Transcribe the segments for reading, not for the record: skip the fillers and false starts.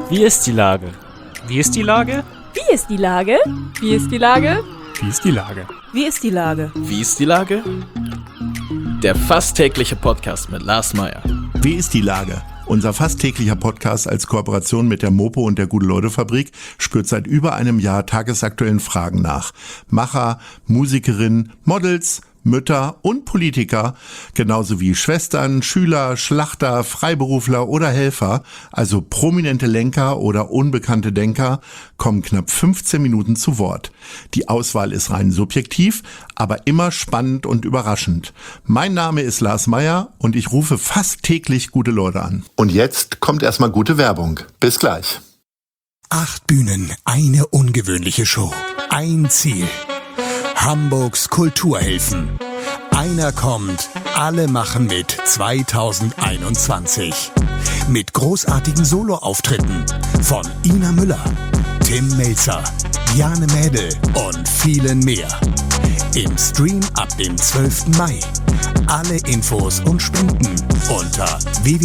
Wie ist die Lage? Wie ist die Lage? Wie ist die Lage? Wie ist die Lage? Wie ist die Lage? Wie ist die Lage? Wie ist die Lage? Der fast tägliche Podcast mit Lars Meyer. Wie ist die Lage? Unser fast täglicher Podcast als Kooperation mit der Mopo und der Gute-Leute-Fabrik spürt seit über einem Jahr tagesaktuellen Fragen nach. Macher, Musikerinnen, Models, Mütter und Politiker, genauso wie Schwestern, Schüler, Schlachter, Freiberufler oder Helfer, also prominente Lenker oder unbekannte Denker, kommen knapp 15 Minuten zu Wort. Die Auswahl ist rein subjektiv, aber immer spannend und überraschend. Mein Name ist Lars Meyer und ich rufe fast täglich gute Leute an. Und jetzt kommt erstmal gute Werbung. Bis gleich. 8 Bühnen, eine ungewöhnliche Show. Ein Ziel. Hamburgs Kulturhelfen. Einer kommt, alle machen mit 2021. Mit großartigen Soloauftritten von Ina Müller, Tim Melzer, Jane Mädel und vielen mehr. Im Stream ab dem 12. Mai. Alle Infos und Spenden unter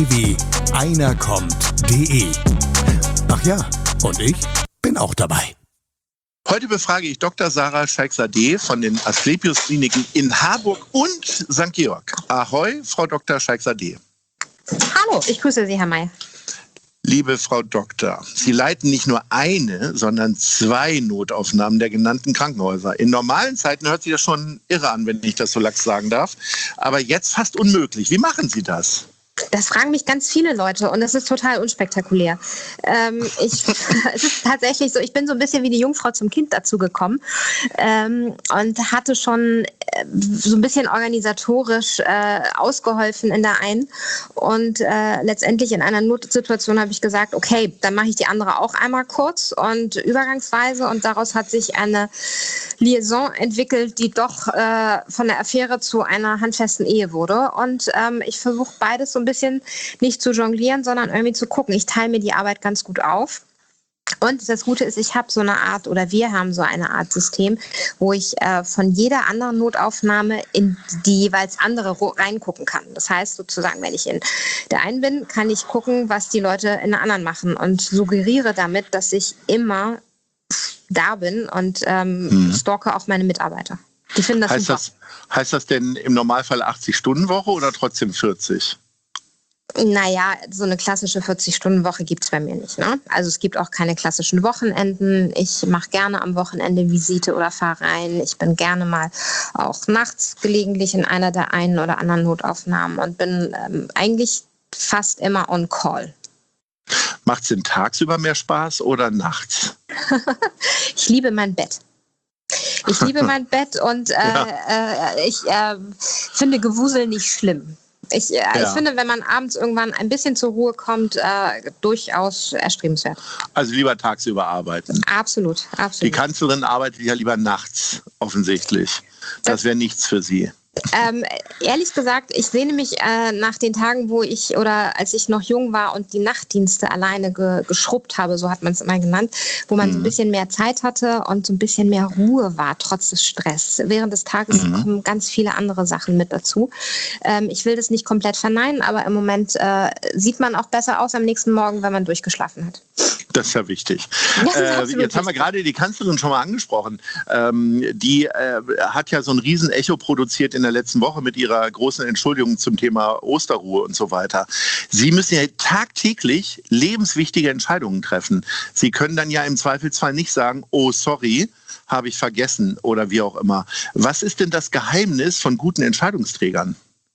www.einerkommt.de. Ach ja, und ich bin auch dabei. Heute befrage ich Dr. Sarah Scheikzadeh von den Asklepios-Kliniken in Harburg und St. Georg. Ahoi, Frau Dr. Scheikzadeh. Hallo, ich grüße Sie, Herr May. Liebe Frau Doktor, Sie leiten nicht nur eine, sondern 2 Notaufnahmen der genannten Krankenhäuser. In normalen Zeiten hört sich das schon irre an, wenn ich das so lax sagen darf. Aber jetzt fast unmöglich. Wie machen Sie das? Das fragen mich ganz viele Leute und es ist total unspektakulär. Es ist tatsächlich so, ich bin so ein bisschen wie die Jungfrau zum Kind dazu gekommen und hatte schon so ein bisschen organisatorisch ausgeholfen in der einen. Und letztendlich in einer Notsituation habe ich gesagt, okay, dann mache ich die andere auch einmal kurz und übergangsweise. Und daraus hat sich eine Liaison entwickelt, die doch von der Affäre zu einer handfesten Ehe wurde. Und ich versuche beides so ein bisschen nicht zu jonglieren, sondern irgendwie zu gucken. Ich teile mir die Arbeit ganz gut auf. Und das Gute ist, ich habe so eine Art, oder wir haben so eine Art System, wo ich von jeder anderen Notaufnahme in die jeweils andere reingucken kann. Das heißt sozusagen, wenn ich in der einen bin, kann ich gucken, was die Leute in der anderen machen und suggeriere damit, dass ich immer da bin und stalke auch meine Mitarbeiter. Die finden das super. Heißt das denn im Normalfall 80-Stunden-Woche oder trotzdem 40? Naja, so eine klassische 40-Stunden-Woche gibt es bei mir nicht. Ne? Also es gibt auch keine klassischen Wochenenden. Ich mache gerne am Wochenende Visite oder fahre rein. Ich bin gerne mal auch nachts gelegentlich in einer der einen oder anderen Notaufnahmen und bin eigentlich fast immer on call. Macht es denn tagsüber mehr Spaß oder nachts? Ich liebe mein Bett. Ich liebe mein Bett und ich finde Gewusel nicht schlimm. Ich finde, wenn man abends irgendwann ein bisschen zur Ruhe kommt, durchaus erstrebenswert. Also lieber tagsüber arbeiten. Absolut. Die Kanzlerin arbeitet ja lieber nachts, offensichtlich. Das wäre nichts für Sie. Ehrlich gesagt, ich sehne mich nach den Tagen, als ich noch jung war und die Nachtdienste alleine geschrubbt habe, so hat man es immer genannt, wo man so ein bisschen mehr Zeit hatte und so ein bisschen mehr Ruhe war, trotz des Stress. Während des Tages kommen ganz viele andere Sachen mit dazu. Ich will das nicht komplett verneinen, aber im Moment sieht man auch besser aus am nächsten Morgen, wenn man durchgeschlafen hat. Das ist ja wichtig. Jetzt haben wir gerade die Kanzlerin schon mal angesprochen. Die hat ja so ein Riesen-Echo produziert in der letzten Woche mit ihrer großen Entschuldigung zum Thema Osterruhe und so weiter. Sie müssen ja tagtäglich lebenswichtige Entscheidungen treffen. Sie können dann ja im Zweifelsfall nicht sagen, oh sorry, habe ich vergessen oder wie auch immer. Was ist denn das Geheimnis von guten Entscheidungsträgern?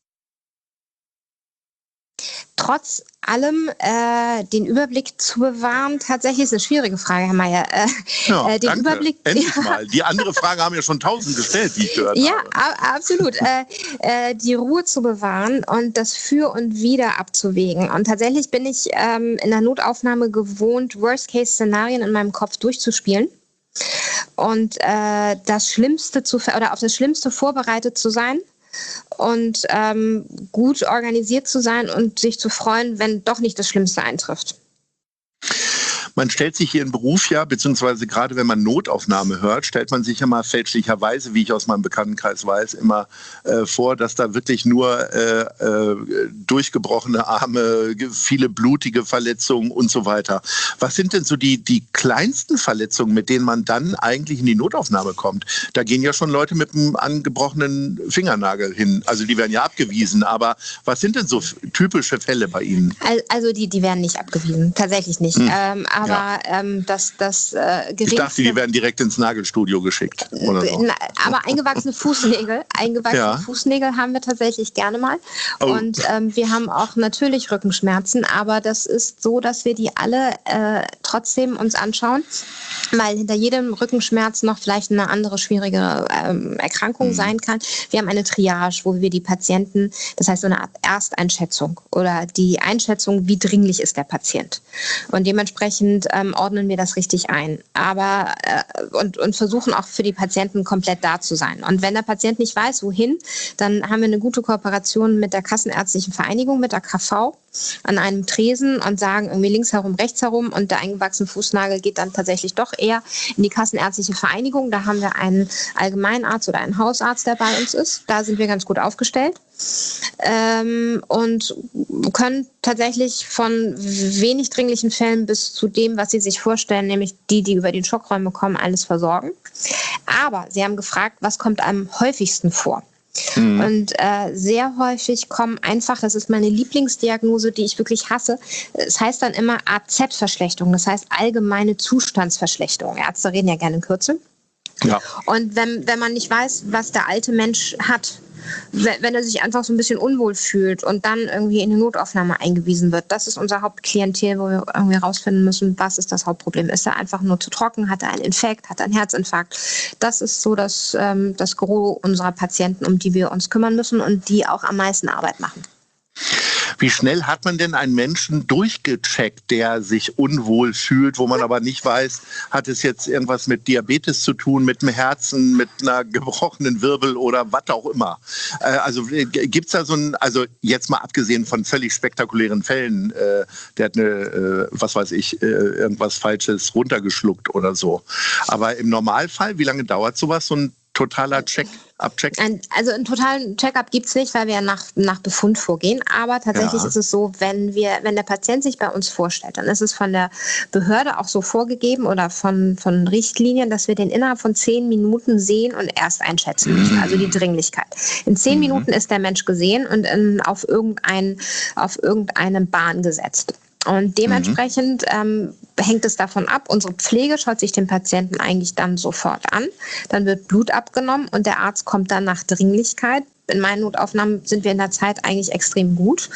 Trotz allem den Überblick zu bewahren, tatsächlich ist eine schwierige Frage, Herr Mayer. Den danke. Überblick, endlich mal. Die andere Frage haben ja schon 1000 gestellt, wie ich gehört ja, habe. Absolut. Die Ruhe zu bewahren und das Für und Wider abzuwägen. Und tatsächlich bin ich in der Notaufnahme gewohnt, Worst-Case-Szenarien in meinem Kopf durchzuspielen. Und auf das Schlimmste vorbereitet zu sein. Und gut organisiert zu sein und sich zu freuen, wenn doch nicht das Schlimmste eintrifft. man stellt sich Ihren Beruf ja, beziehungsweise gerade wenn man Notaufnahme hört, stellt man sich ja mal fälschlicherweise, wie ich aus meinem Bekanntenkreis weiß, immer vor, dass da wirklich nur durchgebrochene Arme, viele blutige Verletzungen und so weiter. Was sind denn so die kleinsten Verletzungen, mit denen man dann eigentlich in die Notaufnahme kommt? Da gehen ja schon Leute mit einem angebrochenen Fingernagel hin. Also die werden ja abgewiesen. Aber was sind denn so typische Fälle bei Ihnen? Also die werden nicht abgewiesen. Tatsächlich nicht. Das Geringste... Ich dachte, die werden direkt ins Nagelstudio geschickt. Oder so. Aber eingewachsene Fußnägel Fußnägel haben wir tatsächlich gerne mal. Oh. Und wir haben auch natürlich Rückenschmerzen. Aber das ist so, dass wir die alle trotzdem uns anschauen, weil hinter jedem Rückenschmerz noch vielleicht eine andere schwierige Erkrankung sein kann. Wir haben eine Triage, wo wir die Patienten, das heißt so eine Art Ersteinschätzung oder die Einschätzung, wie dringlich ist der Patient. Und dementsprechend ordnen wir das richtig ein. Aber und versuchen auch für die Patienten komplett da zu sein. Und wenn der Patient nicht weiß, wohin, dann haben wir eine gute Kooperation mit der Kassenärztlichen Vereinigung, mit der KV, an einem Tresen und sagen irgendwie links herum, rechts herum und der eingewachsene Fußnagel geht dann tatsächlich doch eher in die Kassenärztliche Vereinigung. Da haben wir einen Allgemeinarzt oder einen Hausarzt, der bei uns ist. Da sind wir ganz gut aufgestellt und können tatsächlich von wenig dringlichen Fällen bis zu dem, was Sie sich vorstellen, nämlich die über die Schockräume kommen, alles versorgen. Aber Sie haben gefragt, was kommt am häufigsten vor? Und sehr häufig kommen einfach, das ist meine Lieblingsdiagnose, die ich wirklich hasse, es heißt dann immer AZ-Verschlechterung, das heißt allgemeine Zustandsverschlechterung. Ärzte reden ja gerne in Kürzel. Ja. Und wenn man nicht weiß, was der alte Mensch hat, wenn er sich einfach so ein bisschen unwohl fühlt und dann irgendwie in die Notaufnahme eingewiesen wird, das ist unser Hauptklientel, wo wir irgendwie rausfinden müssen, was ist das Hauptproblem. Ist er einfach nur zu trocken, hat er einen Infekt, hat er einen Herzinfarkt? Das ist so das Gros unserer Patienten, um die wir uns kümmern müssen und die auch am meisten Arbeit machen. Wie schnell hat man denn einen Menschen durchgecheckt, der sich unwohl fühlt, wo man aber nicht weiß, hat es jetzt irgendwas mit Diabetes zu tun, mit dem Herzen, mit einer gebrochenen Wirbel oder was auch immer? Also gibt es da also jetzt mal abgesehen von völlig spektakulären Fällen, der hat irgendwas Falsches runtergeschluckt oder so. Aber im Normalfall, wie lange dauert sowas, so ein totaler Abcheck? Also einen totalen Check-up gibt es nicht, weil wir nach Befund vorgehen. Aber tatsächlich ist es so, wenn der Patient sich bei uns vorstellt, dann ist es von der Behörde auch so vorgegeben oder von Richtlinien, dass wir den innerhalb von 10 Minuten sehen und erst einschätzen müssen, also die Dringlichkeit. In 10 Minuten ist der Mensch gesehen und auf irgendeine Bahn gesetzt. Und dementsprechend hängt es davon ab, unsere Pflege schaut sich den Patienten eigentlich dann sofort an, dann wird Blut abgenommen und der Arzt kommt dann nach Dringlichkeit. In meinen Notaufnahmen sind wir in der Zeit eigentlich extrem gut.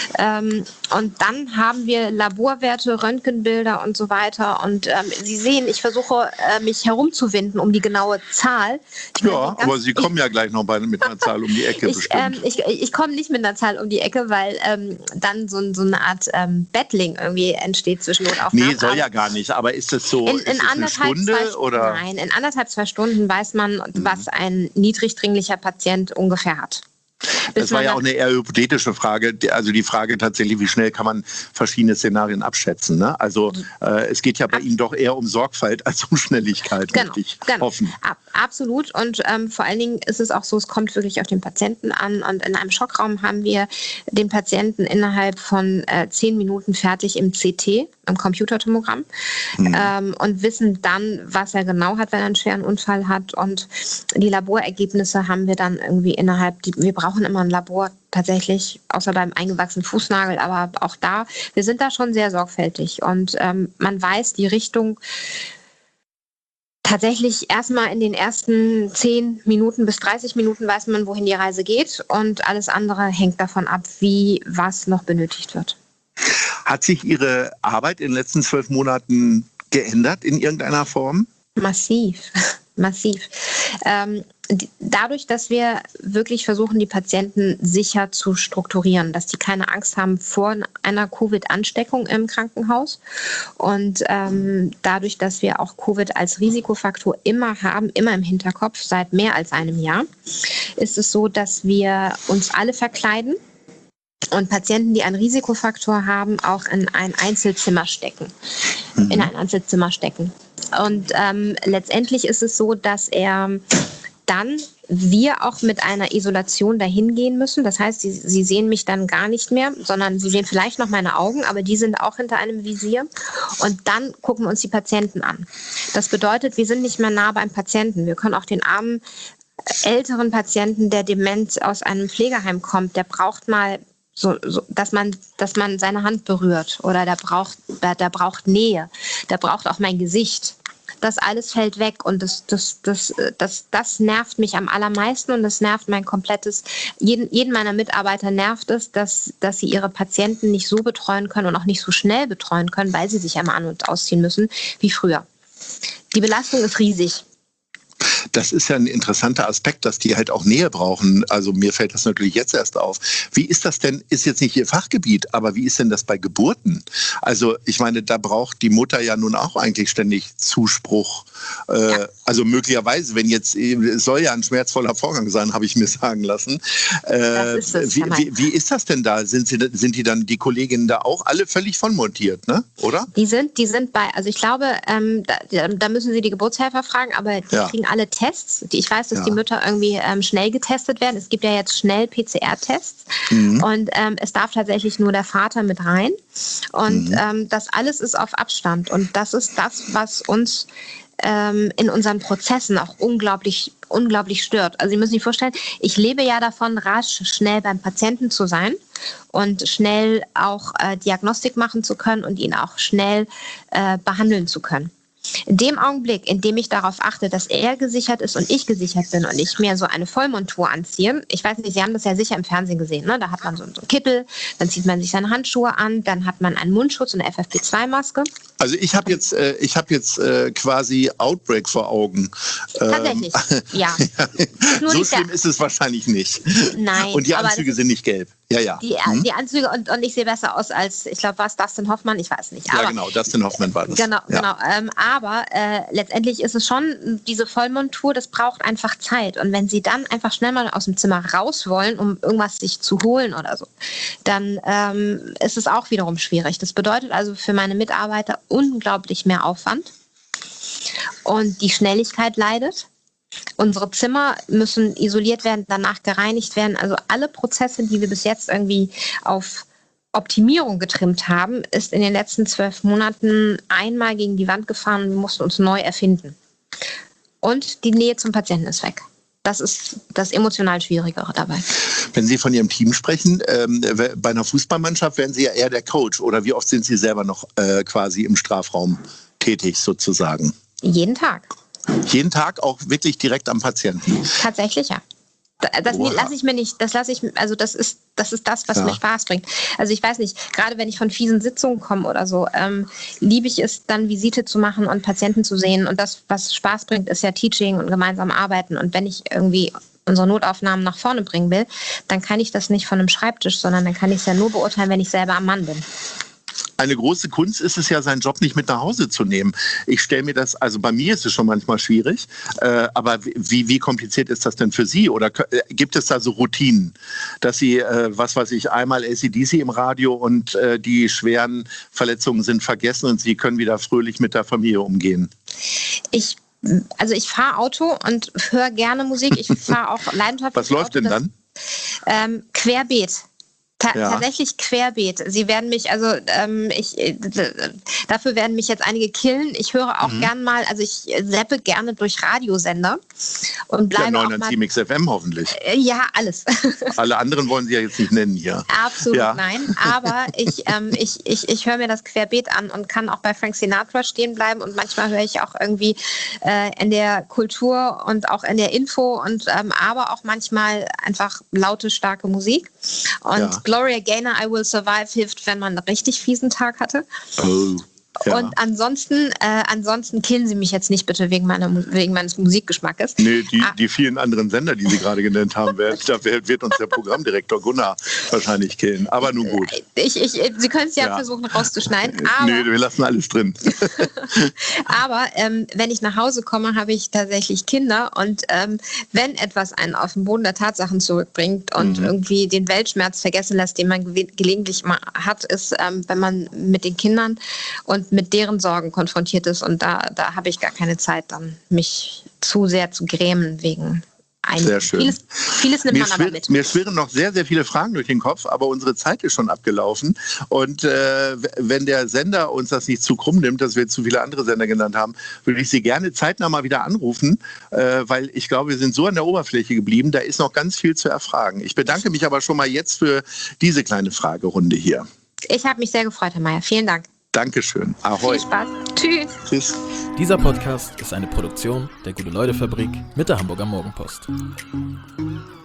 Und dann haben wir Laborwerte, Röntgenbilder und so weiter. Und Sie sehen, ich versuche, mich herumzuwinden um die genaue Zahl. Aber Sie kommen ja gleich noch mit einer Zahl um die Ecke bestimmt. Ich komme nicht mit einer Zahl um die Ecke, weil dann so eine Art Battling irgendwie entsteht zwischen Notaufnahmen. Nee, soll ja gar nicht. Aber ist es so, ist es eine Stunde? Oder? Nein, in 1,5-2 Stunden weiß man, was ein niedrigdringlicher Patient ungefähr hat. Das war ja auch eine eher hypothetische Frage, also die Frage tatsächlich, wie schnell kann man verschiedene Szenarien abschätzen, ne? Also es geht ja bei Ihnen doch eher um Sorgfalt als um Schnelligkeit, möchte ich hoffen. Absolut und vor allen Dingen ist es auch so, es kommt wirklich auf den Patienten an und in einem Schockraum haben wir den Patienten innerhalb von 10 Minuten fertig im CT, im Computertomogramm und wissen dann, was er genau hat, wenn er einen schweren Unfall hat und die Laborergebnisse haben wir dann irgendwie wir brauchen immer ein Labor tatsächlich, außer beim eingewachsenen Fußnagel, aber auch wir sind da schon sehr sorgfältig und man weiß die Richtung tatsächlich erstmal in den ersten 10 Minuten bis 30 Minuten weiß man, wohin die Reise geht und alles andere hängt davon ab, was noch benötigt wird. Hat sich Ihre Arbeit in den letzten 12 Monaten geändert in irgendeiner Form? Massiv. Dadurch, dass wir wirklich versuchen, die Patienten sicher zu strukturieren, dass die keine Angst haben vor einer Covid-Ansteckung im Krankenhaus und dadurch, dass wir auch Covid als Risikofaktor immer im Hinterkopf, seit mehr als einem Jahr, ist es so, dass wir uns alle verkleiden und Patienten, die einen Risikofaktor haben, auch in ein Einzelzimmer stecken. in ein Einzelzimmer stecken. Und letztendlich ist es so, dass wir auch mit einer Isolation dahin gehen müssen. Das heißt, sie sehen mich dann gar nicht mehr, sondern sie sehen vielleicht noch meine Augen, aber die sind auch hinter einem Visier. Und dann gucken wir uns die Patienten an. Das bedeutet, wir sind nicht mehr nah beim Patienten. Wir können auch den armen, älteren Patienten, der Demenz aus einem Pflegeheim kommt, der braucht mal so, dass man seine Hand berührt oder der braucht Nähe, der braucht auch mein Gesicht. Das alles fällt weg und das nervt mich am allermeisten und das nervt jeden meiner Mitarbeiter nervt es, dass sie ihre Patienten nicht so betreuen können und auch nicht so schnell betreuen können, weil sie sich einmal an- und ausziehen müssen wie früher. Die Belastung ist riesig. Das ist ja ein interessanter Aspekt, dass die halt auch Nähe brauchen. Also mir fällt das natürlich jetzt erst auf. Wie ist das denn, ist jetzt nicht Ihr Fachgebiet, aber wie ist denn das bei Geburten? Also ich meine, da braucht die Mutter ja nun auch eigentlich ständig Zuspruch. Ja. Also möglicherweise, es soll ja ein schmerzvoller Vorgang sein, habe ich mir sagen lassen. Das ist es, wie ist das denn da? Sind die dann, die Kolleginnen da auch alle völlig vonmontiert, ne? Oder? Die sind also ich glaube, da müssen Sie die Geburtshelfer fragen, aber die kriegen alle Tests. Ich weiß, dass die Mütter irgendwie schnell getestet werden. Es gibt ja jetzt schnell PCR-Tests und es darf tatsächlich nur der Vater mit rein. Und das alles ist auf Abstand. Und das ist das, was uns in unseren Prozessen auch unglaublich stört. Also Sie müssen sich vorstellen, ich lebe ja davon, rasch, schnell beim Patienten zu sein und schnell auch Diagnostik machen zu können und ihn auch schnell behandeln zu können. In dem Augenblick, in dem ich darauf achte, dass er gesichert ist und ich gesichert bin und ich mir so eine Vollmontur anziehe, ich weiß nicht, Sie haben das ja sicher im Fernsehen gesehen, ne? Da hat man so einen Kittel, dann zieht man sich seine Handschuhe an, dann hat man einen Mundschutz und eine FFP2-Maske. Also ich habe jetzt quasi Outbreak vor Augen. Tatsächlich, ja. So schlimm ist es wahrscheinlich nicht. Nein. Und die Anzüge sind nicht gelb. Ja. Die Anzüge und ich sehe besser aus als, ich glaube, war es Dustin Hoffmann? Ich weiß nicht. Aber, ja, genau, Dustin Hoffmann war das. Genau. Aber letztendlich ist es schon, diese Vollmontur, das braucht einfach Zeit. Und wenn Sie dann einfach schnell mal aus dem Zimmer raus wollen, um irgendwas sich zu holen oder so, dann ist es auch wiederum schwierig. Das bedeutet also für meine Mitarbeiter unglaublich mehr Aufwand. Und die Schnelligkeit leidet. Unsere Zimmer müssen isoliert werden, danach gereinigt werden. Also alle Prozesse, die wir bis jetzt irgendwie auf Optimierung getrimmt haben, ist in den letzten 12 Monaten einmal gegen die Wand gefahren und wir mussten uns neu erfinden. Und die Nähe zum Patienten ist weg. Das ist das emotional Schwierigere dabei. Wenn Sie von Ihrem Team sprechen, bei einer Fußballmannschaft werden Sie ja eher der Coach. Oder wie oft sind Sie selber noch quasi im Strafraum tätig sozusagen? Jeden Tag. Jeden Tag auch wirklich direkt am Patienten? Tatsächlich, ja. Das lasse ich mir nicht, das ist das, was mir Spaß bringt. Also ich weiß nicht, gerade wenn ich von fiesen Sitzungen komme oder so, liebe ich es dann Visite zu machen und Patienten zu sehen. Und das, was Spaß bringt, ist ja Teaching und gemeinsam arbeiten. Und wenn ich irgendwie unsere Notaufnahmen nach vorne bringen will, dann kann ich das nicht von einem Schreibtisch, sondern dann kann ich es ja nur beurteilen, wenn ich selber am Mann bin. Eine große Kunst ist es ja, seinen Job nicht mit nach Hause zu nehmen. Ich stelle mir das, also bei mir ist es schon manchmal schwierig, aber wie kompliziert ist das denn für Sie? Oder gibt es da so Routinen, dass Sie, einmal AC/DC im Radio und die schweren Verletzungen sind vergessen und Sie können wieder fröhlich mit der Familie umgehen? Ich fahre Auto und höre gerne Musik. Ich fahre auch leidenschaftlich. Was läuft denn dann? Querbeet. Tatsächlich querbeet. Sie werden mich, dafür werden mich jetzt einige killen. Ich höre auch gern mal, also ich zappe gerne durch Radiosender und bleibe auch mal... 907 XFM hoffentlich. Ja, alles. Alle anderen wollen Sie ja jetzt nicht nennen hier. Absolut nein, aber ich höre mir das querbeet an und kann auch bei Frank Sinatra stehen bleiben und manchmal höre ich auch irgendwie in der Kultur und auch in der Info und aber auch manchmal einfach laute, starke Musik. Und Gloria Gaynor, I Will Survive hilft, wenn man einen richtig fiesen Tag hatte. Oh. Ja. Und ansonsten killen Sie mich jetzt nicht bitte wegen meines Musikgeschmackes. Nee, die vielen anderen Sender, die Sie gerade genannt haben, wird uns der Programmdirektor Gunnar wahrscheinlich killen. Aber nun gut. Sie können es ja versuchen rauszuschneiden. Aber, nee, wir lassen alles drin. Aber wenn ich nach Hause komme, habe ich tatsächlich Kinder. Und wenn etwas einen auf den Boden der Tatsachen zurückbringt und irgendwie den Weltschmerz vergessen lässt, den man gelegentlich mal hat, ist, wenn man mit den Kindern und und mit deren Sorgen konfrontiert ist. Und da habe ich gar keine Zeit, dann mich zu sehr zu grämen wegen einigen. Sehr schön. Vieles nimmt man aber mit. Mir schwirren noch sehr, sehr viele Fragen durch den Kopf, aber unsere Zeit ist schon abgelaufen. Und wenn der Sender uns das nicht zu krumm nimmt, dass wir zu viele andere Sender genannt haben, würde ich Sie gerne zeitnah mal wieder anrufen, weil ich glaube, wir sind so an der Oberfläche geblieben, da ist noch ganz viel zu erfragen. Ich bedanke mich aber schon mal jetzt für diese kleine Fragerunde hier. Ich habe mich sehr gefreut, Herr Meier. Vielen Dank. Dankeschön. Ahoi. Viel Spaß. Tschüss. Tschüss. Dieser Podcast ist eine Produktion der Gute-Leute-Fabrik mit der Hamburger Morgenpost.